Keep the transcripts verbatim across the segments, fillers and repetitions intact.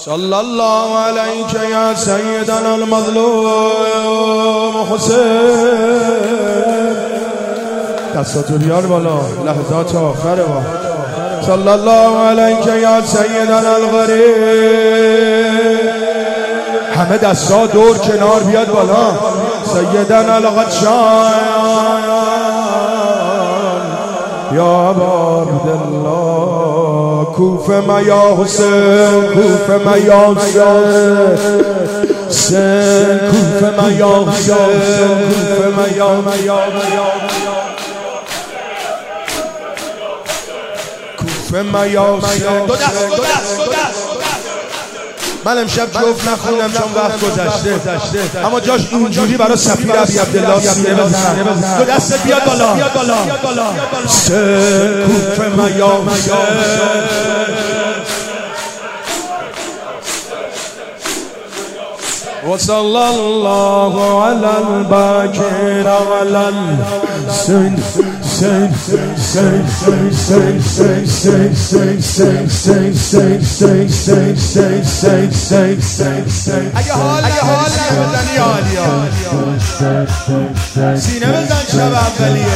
صلی الله علیک یا سیدنا المظلوم حسین. دستاتو بیار بالا، لحظات آخره با. صلی الله علیک یا سیدنا الغریب. همه دستا دور کنار بیاد بالا. سیدنا الغدشان یا ابا عبدالله. کوفه ما یا حسین، کوفه ما یا حسین، کوفه ما یا حسین، کوفه ما یا کوفه ما یا حسین. دو دست دو دست دو دست. من امشب جفت نخوندم چون وقت گذشته، اما جاش اینجوری برای سفیر ابی عبدالله سینه بزن. دو دست بیاد بالا. سه کوفه ما یا حسین. و صلی الله علی الباکر علی الحسین. Say, say, say, say, say, say, say, say, say, say, say, say, say, say, say, say, say, say. اگه حال اگه حال نبزنی عالیا سینه بزن شب اولیه.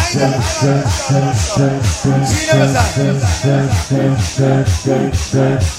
سینه بزن.